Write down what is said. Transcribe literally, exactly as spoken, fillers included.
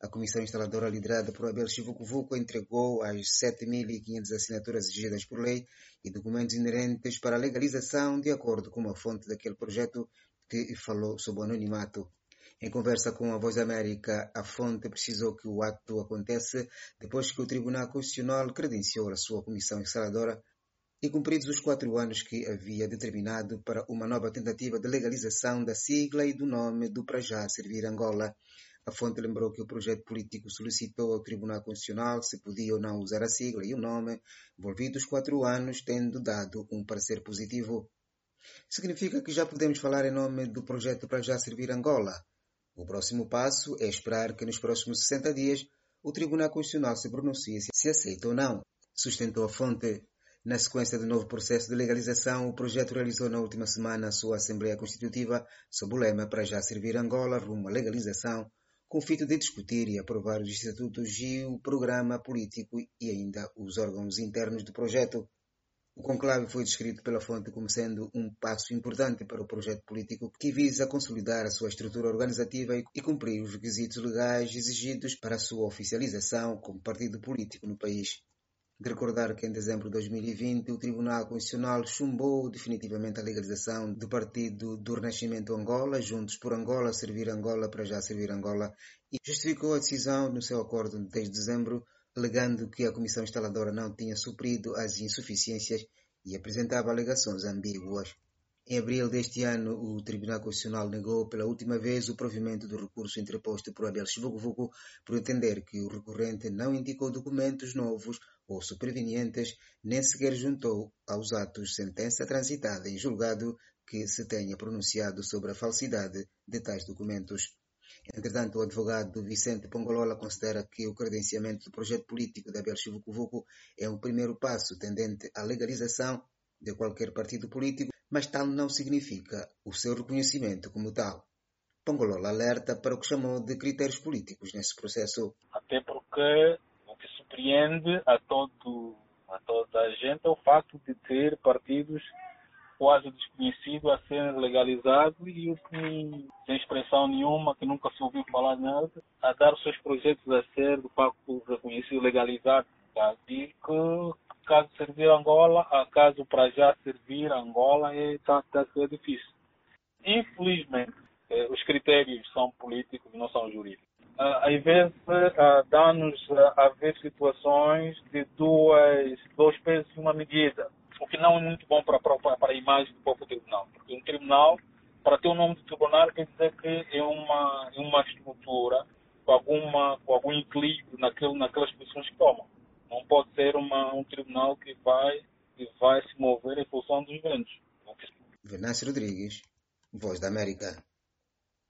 comissão instaladora liderada por Abel Chivucovuco entregou as sete mil e quinhentas assinaturas exigidas por lei e documentos inerentes para a legalização, de acordo com uma fonte daquele projeto que falou sob o anonimato. Em conversa com a Voz da América, a fonte precisou que o ato acontece depois que o Tribunal Constitucional credenciou a sua comissão instaladora e cumpridos os quatro anos que havia determinado para uma nova tentativa de legalização da sigla e do nome do para já servir Angola. A fonte lembrou que o projeto político solicitou ao Tribunal Constitucional se podia ou não usar a sigla e o nome, envolvidos quatro anos, tendo dado um parecer positivo. Significa que já podemos falar em nome do projeto para já servir Angola? O próximo passo é esperar que nos próximos sessenta dias o Tribunal Constitucional se pronuncie se aceita ou não, sustentou a fonte. Na sequência do novo processo de legalização, o projeto realizou na última semana a sua Assembleia Constitutiva sob o lema para já servir Angola rumo à legalização, com o fito de discutir e aprovar os estatutos e o programa político e ainda os órgãos internos do projeto. O conclave foi descrito pela fonte como sendo um passo importante para o projeto político que visa consolidar a sua estrutura organizativa e cumprir os requisitos legais exigidos para a sua oficialização como partido político no país. De recordar que em dezembro de dois mil e vinte o Tribunal Constitucional chumbou definitivamente a legalização do Partido do Renascimento Angola, Juntos por Angola, Servir Angola, para já servir Angola, e justificou a decisão no seu acordo de dez de dezembro, alegando que a comissão instaladora não tinha suprido as insuficiências e apresentava alegações ambíguas. Em abril deste ano, o Tribunal Constitucional negou pela última vez o provimento do recurso interposto por Abel Chivucovuco por entender que o recorrente não indicou documentos novos ou supervenientes, nem sequer juntou aos atos sentença transitada em julgado que se tenha pronunciado sobre a falsidade de tais documentos. Entretanto, o advogado Vicente Pongolola considera que o credenciamento do projeto político de Abel Chivucovuco é um primeiro passo tendente à legalização de qualquer partido político, mas tal não significa o seu reconhecimento como tal. Pongolola alerta para o que chamou de critérios políticos nesse processo. Até porque o que surpreende a, todo, a toda a gente é o facto de ter partidos quase desconhecidos a serem legalizados e sem expressão nenhuma, que nunca se ouviu falar nada, a dar os seus projetos a ser do facto reconhecido, legalizado. Tá? E que caso servir Angola, caso para já servir Angola, está tá a ser difícil. Infelizmente, eh, os critérios são políticos, não são jurídicos. Uh, às vezes, uh, dá-nos uh, a ver situações de duas, dois pesos e uma medida, o que não é muito bom para, para, para a imagem do próprio tribunal. Porque um tribunal, para ter o nome de tribunal, quer dizer que é uma, é uma estrutura com, alguma, com algum equilíbrio naquele, naquelas posições que toma. Não pode ser uma, um tribunal que vai, que vai se mover em função dos ventos. Venâncio Rodrigues, Voz da América.